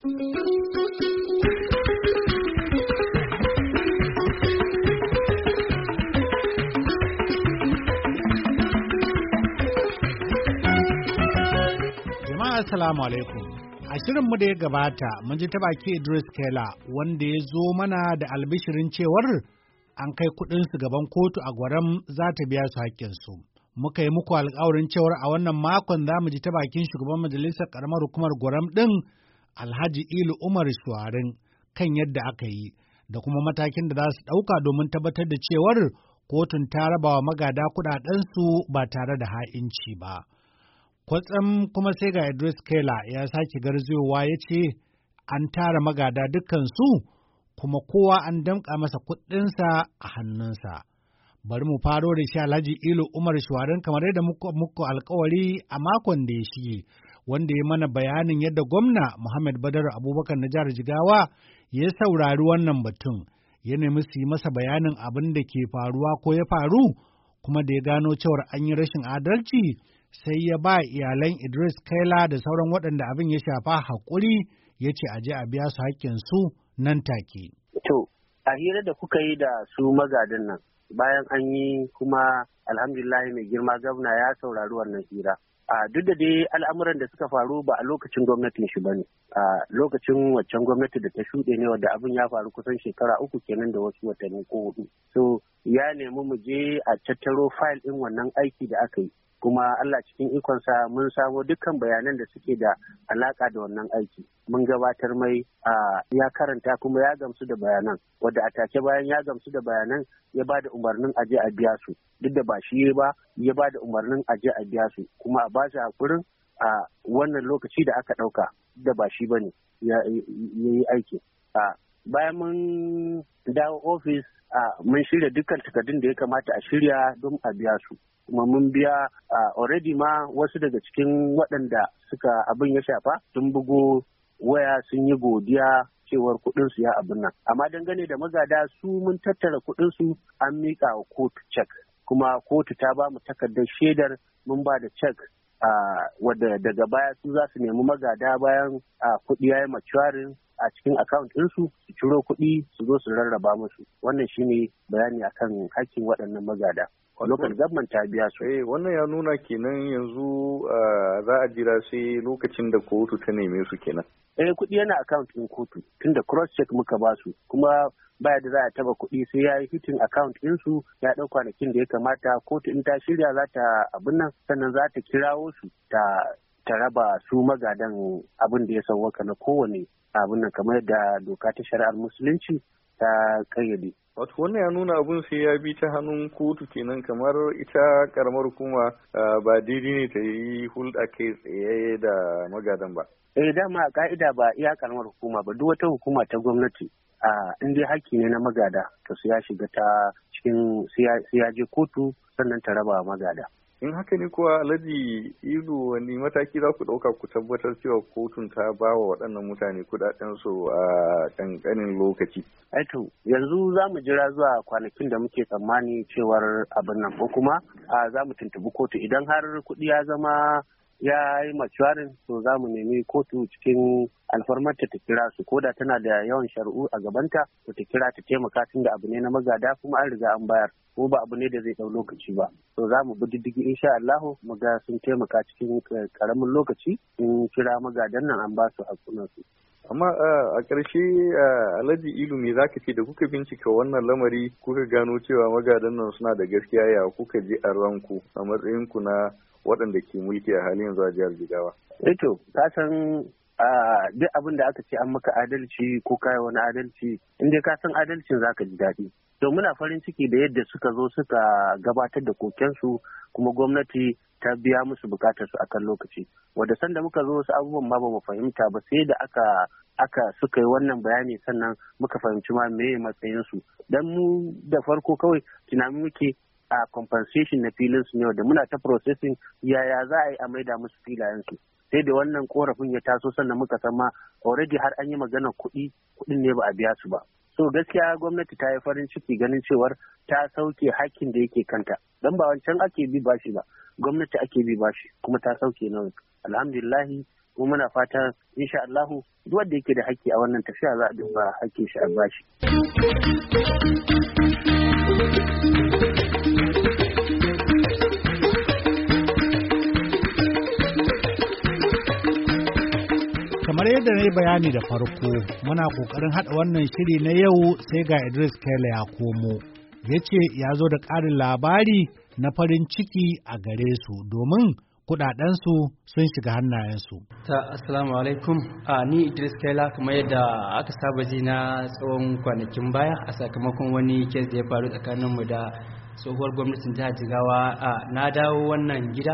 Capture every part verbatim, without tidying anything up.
Jama'a assalamu alaikum. A shirinmu da ya gabata mun ji ta baki Idris Kela wanda ya zo mana da albishirin cewar an kai kuɗinsu gaban kotu a Gwaram za ta biya su haƙƙinsu. Muka yi muku alƙawarin cewar a wannan makon za mu ji ta bakin shugaban majalisar ƙaramar hukumar Gwaram ɗin Alhaji Ilu Umar Shuwarin kan yadda aka yi da kuma matakin da za su ɗauka domin tabbatar da cewar kotun ta raba wa magada kuɗaɗensu ba tare da ha'inci ba. Kwatsam kuma sai ga Idris Kela ya sake garzayowa ya ce an tara magada dukkansu kuma kowa an damƙa masa kuɗinsa a hannunsa. Bari mu faro da shi Alhaji Ilu Umar Shuwarin kamar yadda muku, muku alkawari a makon da ya shige, wanda ya mana bayanin yadda gwamna Muhammad Badar Abubakar na jihar Jigawa ya saurari wannan batun, ya nemi su yi masa bayanin abin da ke faruwa ko ya faru, kuma da ya gano cewar an yi rashin adalci. Sai ya ba iyalan Idris Kela da sauran waɗanda abin ya shafa haƙuri ya ce a je a biya su haƙƙinsu nan take. To, a hira da kuka yi da su magadin nan, bayan an yi kuma alhamdulillah mai girma gwamna ya saurari wannan hira. A duk da dai al'amuran da suka faru ba a lokacin gwamnatin shi ba ne, a lokacin waccan gwamnati da ta shuɗe ne wadda abin ya faru kusan shekara uku kenan da wasu watanni ko hudu. So, ya nemi mu je a tattaro fayil ɗin wannan aiki da aka yi. Kuma Allah cikin ikonsa mun samo dukkan bayanan da suke da alaka da wannan aiki. Mun gabatar mai a ya karanta kuma ya gamsu da bayanan, wadda a take bayan ya gamsu da bayanan ya ba da umarnin aje a biya su. Duk da ba shi ba ya ba da umarnin aje a biya su, kuma a ba shi hakurin a wannan lokaci da aka ɗauka da ba shi ba ne ya yi aiki. Bayan mun dawo ofis mun shirya dukkan takardun da ya kamata a shirya don a biya su. Kuma mun biya uh, already ma wasu daga cikin waɗanda suka abin ya shafa sun bugo waya sun yi godiya cewar kuɗinsu ya abin nan. Amma dangane da magada su mun tattara kuɗinsu an miƙa wa kotu cek. Kuma kotu ta ba mu takardar shaidar mun ba da cek uh, wadda daga baya su za su nemi magada bayan uh, kuɗi ya yi maturing a cikin account ɗinsu su ciro kuɗi su zo su rarraba musu. Wannan shine bayani akan hakkin waɗannan magada. Local government ta biya su. Eh, wannan ya nuna kenan yanzu za a jira sai lokacin da kotu ta neme su kenan. Eh, kuɗi yana account ɗin kotu tunda cross check muka ba su, kuma baya da za a taba kuɗi sai ya yi hitin account ɗinsu ya ɗau kwanakin da ya kamata. Kotu in ta shirya za ta abin nan sannan za ta kirawo su ta ta raba su magadan abin da ya sauwaka na kowane abin nan kamar yadda doka ta shari'ar musulunci ta kayyade. Wato wannan ya nuna abun sai ya bi ta hannun kotu kenan, kamar ita karamar hukuma ba daidai ne ta yi hulɗa kai tsaye da magadan ba. Eh, dama a ka'ida ba iya karamar hukuma ba, duk wata hukuma ta gwamnati a in dai haƙƙi ne na magada to su ya shiga ta cikin su ya je kotu sannan ta raba magada. In haka ne kuwa Alhaji Ilu, wani mataki za ku ɗauka ku tabbatar cewa kotun ta ba wa waɗannan mutane kuɗaɗensu a ƙanƙanin lokaci? Aito, yanzu za mu jira zuwa kwanakin da muke tsammani cewar abin nan, ko kuma za mu tuntubi kotu idan har kuɗi ya zama ya yi maturing, to za mu nemi kotu cikin alfarmarta ta kira su, ko da tana da yawan shari'u a gabanta to ta kira ta taimaka tun da abu ne na magada kuma an riga an bayar, ko ba abu ne da zai ɗau lokaci ba. To za mu bi diddigi insha Allah mu ga sun taimaka cikin karamin lokaci in kira magadan nan an ba su hakunansu. Amma a ƙarshe Alhaji Ilu, me zaka ce da kuka bincika wannan lamari kuka gano cewa magadan nan suna da gaskiya, ya kuka ji a ranku a matsayin ku na waɗanda ke mulki a halin yanzu a jihar Jigawa? Eto, ka san duk abin da aka ce an maka adalci ko kai wani adalci, in dai ka san adalcin zaka ji daɗi. To muna farin ciki da yadda suka zo suka gabatar da kokensu kuma gwamnati ta biya musu bukatarsu akan lokaci. Wadda sanda muka zo wasu abubuwan ma ba mu fahimta ba, sai da aka aka suka yi wannan bayani sannan muka fahimci ma meye matsayinsu. Dan mu da farko kawai tunanin muke a compensation na filin su ne da muna ta processing yaya za a yi a maida musu filayen su. Sai da wannan korafin ya taso sannan muka san ma already har an yi maganar kuɗi kuɗin ne ba a biya su ba. So gaskiya gwamnati ta yi farin ciki ganin cewar ta sauke hakkin da yake kanta. Dan ba wancan ake bi bashi ba, gwamnati ake bi bashi kuma ta sauke nan. Alhamdulillahi kuma muna fatan insha Allahu duk wanda yake da haƙƙi a wannan tafiya za a duba haƙƙin shi a bashi. Kamar yadda na yi bayani da farko, muna ƙoƙarin haɗa wannan shiri na yau sai ga Idris Kaila ya komo. Ya ce ya zo da ƙarin labari na farin ciki a gare su domin kuɗaɗensu sun shiga hannayensu. Ta assalamu alaikum, a ni Idris Kaila, kamar yadda aka saba ji na tsawon kwanakin baya a sakamakon wani kes da ya faru tsakaninmu da tsohuwar gwamnatin jihar Jigawa, a na dawo wannan gida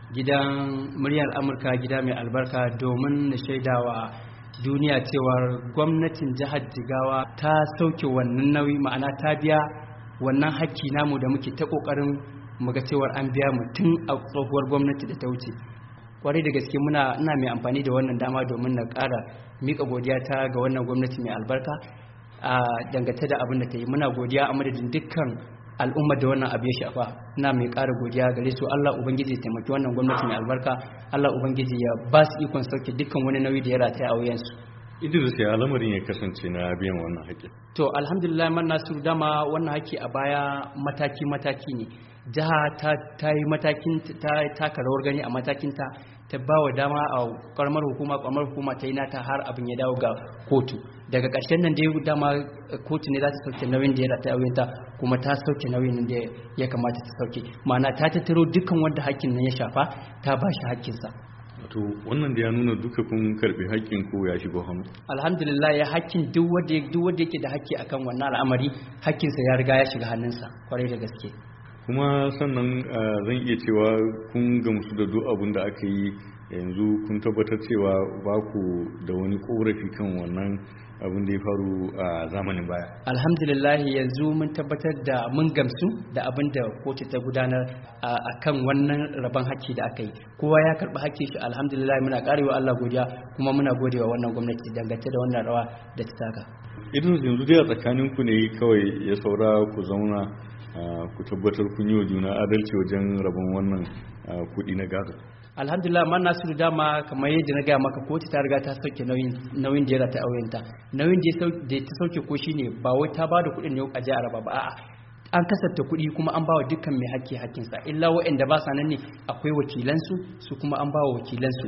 gidan muryar Amurka, gida mai albarka, domin na shaidawa duniya cewar gwamnatin jihar Jigawa ta sauke wannan nauyi, ma'ana ta biya wannan hakki namu da muke ta kokarin muga cewar an biya mu tun a tsohuwar gwamnati da ta wuce. Kwarai da gaske muna ina mai amfani da wannan dama domin na ƙara mika godiya ta ga wannan gwamnati mai albarka a dangance da abin da ta yi. Muna godiya a madadin dukkan al'ummar da wannan abu ya shafa. Ina mai ƙara godiya gare su. Allah ubangiji ya taimaki wannan gwamnati mai albarka. Allah ubangiji ya ba su ikon sauke dukkan wani nauyi da ya rataya a wuyansu. Idris, ya lamarin ya kasance na biyan wannan haƙƙi? To alhamdulillah, man Nasiru, dama wannan haƙƙi a baya mataki mataki ne. Jiha ta ta yi matakin ta taka rawar gani a matakin ta ta ba wa dama a karamar hukuma karamar hukuma ta yi nata har abin ya dawo ga kotu. Daga ƙarshen nan dai dama kotu ne za ta sauke nauyin da ya rataya a wuyanta, kuma ta sauke nauyin da ya kamata ta sauke. Ma'ana ta tattaro dukkan wanda hakkin nan ya shafa, ta ba shi hakkinsa. To wannan da ya nuna duka kun karbi hakkin ko ya shigo hannu? Alhamdulillah, ya hakkin duk wanda duk wanda yake da hakki akan wannan al'amari, hakkinsa ya riga ya shiga hannunsa, kwarai da gaske. Kuma sannan zan iya cewa kun gamsu da duk abin da aka yi yanzu, kun tabbatar cewa ba ku da wani korafi kan wannan abin da ya faru a zamanin baya? Alhamdulillah, yanzu mun tabbatar da mun gamsu da abin da kotu ta gudanar a kan wannan rabon haƙƙi da aka yi. Kowa ya karɓi haƙƙi shi, alhamdulillah, muna ƙarewa Allah godiya, kuma muna godewa wannan gwamnati dangance da wannan rawa da ta taka. Idan yanzu dai a tsakaninku ne kawai ya saura ku zauna ku tabbatar kun yi wa juna adalci wajen rabon wannan kuɗi na gado. Alhamdulillah, man Nasiru, dama kamar yadda na gaya maka, kotu ta riga ta sauke nauyin nauyin da ya rata auyenta. Nauyin da ta sauke ko shine ba wai ta bada kuɗin ne a je a raba ba, a'a an kasafta kuɗi kuma an bawa dukkan mai haƙƙi haƙƙinsa, illa waɗanda ba sa nan ne akwai wakilansu, su kuma an bawa wakilansu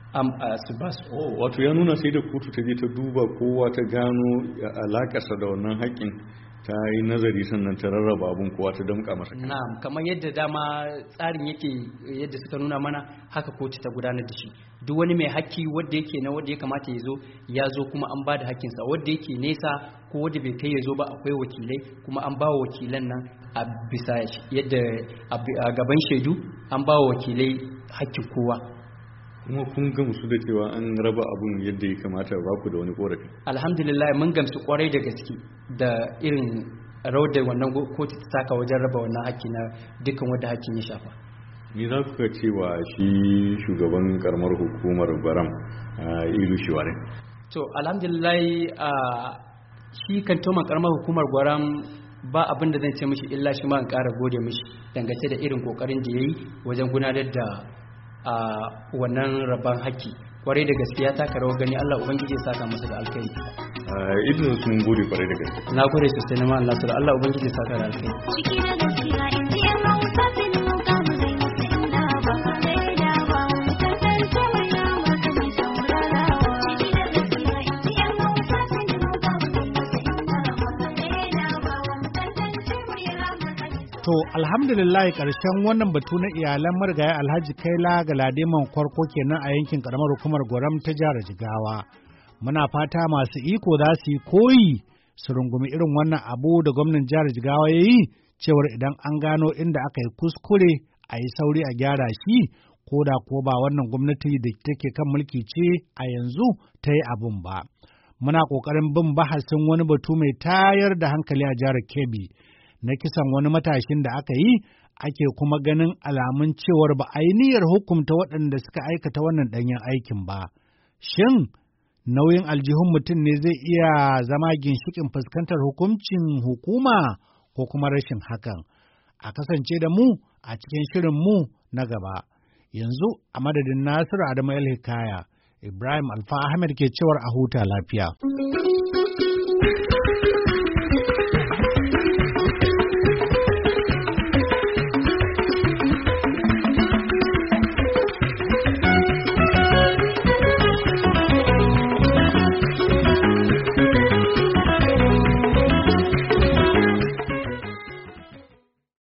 su ba su. Wato ya nuna sai da kotu ta je ta duba kowa ta gano alakarsa da wannan haƙƙin, ta yi nazari sannan ta rarraba abun kowa ta damƙa masa. Na'am, kamar yadda dama tsarin yake, yadda suka nuna mana, haka kotu ta gudanar da shi. Duk wani mai haƙƙi wanda yake na wanda ya kamata ya zo ya zo, kuma an ba da haƙƙinsa. Wanda yake nesa ko wanda bai kai ya zo ba, akwai wakilai, kuma an ba wa wakilan nan a bisa yadda a gaban shaidu an ba wa wakilai haƙƙin kowa. Kuma kun gamsu da cewa an raba abun yadda ya kamata, ba ku da wani korafi? Alhamdulillah, mun gamsu kwarai da gaske da irin rawar da wannan kotu ta taka wajen raba wannan haƙƙi na dukkan wanda haƙƙin ya shafa. Ni za ku cewa shi shugaban karamar hukumar Gwaram, Ilu Shiware? To alhamdulillah, shi kantoman karamar hukumar Gwaram ba abin da zan ce mishi illa shi ma in ƙara gode mishi dangance da irin kokarin da yayi wajen gudanar da a wannan rabon haƙƙi. Kwarai da gaskiya ta karawa gani, Allah ubangiji ya saka masa da alkhairi. Idris, sun gode kwarai da gaske. Na gode sosai na ma Allah sura, Allah ubangiji ya saka da alkhairi. Ciki da gaskiya in ji Allah ta fi mu ka mu zai mutu inda ba ka da ba mu tantance mai na maka mai saurarawa. Ciki da gaskiya in ji Allah ta fi mu ka mu zai mutu inda ba ka da ba mu tantance mai na maka. To alhamdulillah, ƙarshen wannan batu na iyalan marigayi Alhaji Kaila Galadiman Kwarko kenan a yankin ƙaramar hukumar Gwaram ta jihar Jigawa. Muna fata masu iko za su yi koyi su rungumi irin wannan abu da gwamnan jihar Jigawa ya yi, cewar idan an gano inda aka yi kuskure a yi sauri a gyara shi, ko da ko ba wannan gwamnati da take kan mulki ce a yanzu ta yi abun ba. Muna ƙoƙarin bin bahasin wani batu mai tayar da hankali a jihar Kebbi na kisan wani matashin da aka yi, ake kuma ganin alamun cewar ba a yi niyyar hukunta waɗanda suka aikata wannan ɗanyen aikin ba. Shin nauyin aljihun mutum ne zai iya zama ginshiƙin fuskantar hukuncin hukuma ko kuma rashin hakan? A kasance da mu a cikin shirin mu na gaba. Yanzu a madadin Nasiru Adamu El Hikaya Ibrahim Alfa Ahmed ke cewar a huta lafiya.